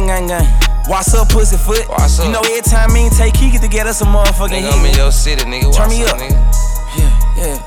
Gang, gang, gang. What's up, pussy foot? What's up? You know every time me and take he get to get us a motherfucking nigga, hit. I'm in your city, nigga. Turn me up. Nigga? Yeah.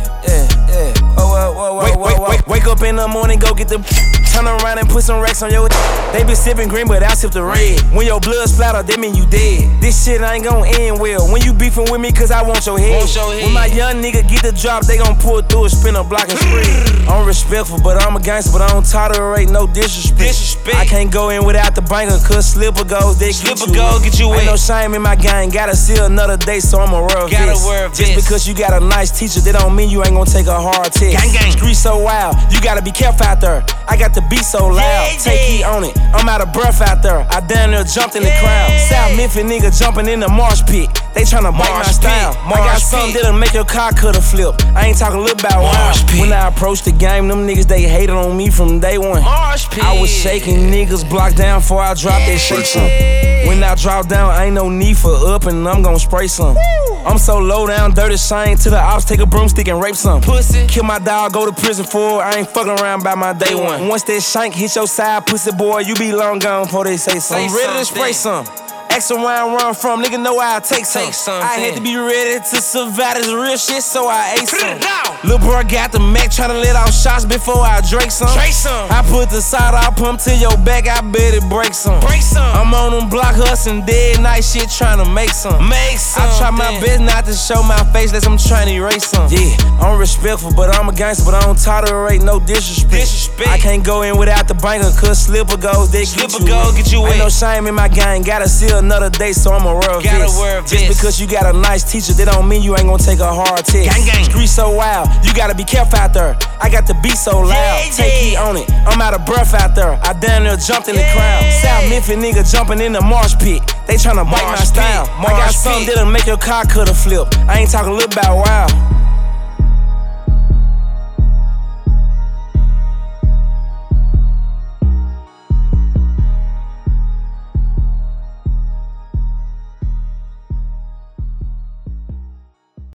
Wake up in the morning, go get the. Turn around and put some racks on your. They been sipping green, but I sip the red. When your blood splatter, that mean you dead. This shit ain't gon' end well. When you beefing with me, cause I want your head. When my young nigga get the drop, they gon' pull through and spin a block and spread. I'm respectful, but I'm a gangster, but I don't tolerate no disrespect. I can't go in without the banker, cause slipper goes, they get you wet. Ain't no shame in my gang, gotta see another day, so I'ma wear a vest. Just because you got a nice teacher, that don't mean you ain't gon' take a hard test. Gang, gang. Street so wild, you gotta be careful out there. I got the beat so loud, take heat on it. I'm out of breath out there. I down there jumped in the crowd. South Memphis nigga jumping in the marsh pit. They tryna bite my style. I got something that'll make your car cutter flip. I ain't talking a little about wild. When I approached the game, them niggas they hated on me from day one. I was shaking niggas blocked down before I dropped that shake some. When I drop down, ain't no need for up and I'm gon' spray some. I'm so low down, dirty shame to the ops, take a broomstick and rape some. Pussy. Kill my dog, go to prison for it. I ain't fucking around by my day one. Once that shank hit your side, pussy boy, you be long gone before they say something. I'm ready to spray some. Ask around where I'm from, nigga know I take some. I had to be ready to survive this real shit, so I ate some. Lil' bro got the Mac tryna let off shots before I drake some. I put the side out pump to your back, I bet it break some. I'm on them block hustling, dead night shit tryna make some. I try my best not to show my face, like I'm tryna erase some. Yeah, I'm respectful, but I'm a gangster, but I don't tolerate no disrespect. I can't go in without the banker, cause slipper goes, they get you wet. Ain't no shame in my gang, gotta see another day, so I'ma wear a vest. Just because you got a nice teacher, that don't mean you ain't gon' take a hard test. Gang, gang. Street so wild, you gotta be careful out there. I got the beat so loud, take heat on it. I'm out of breath out there. I down there jumped in the crowd. South Memphis nigga jumping in the marsh pit. They tryna bite my style. I got something that'll make your car cutter flip. I ain't talking a little about wild.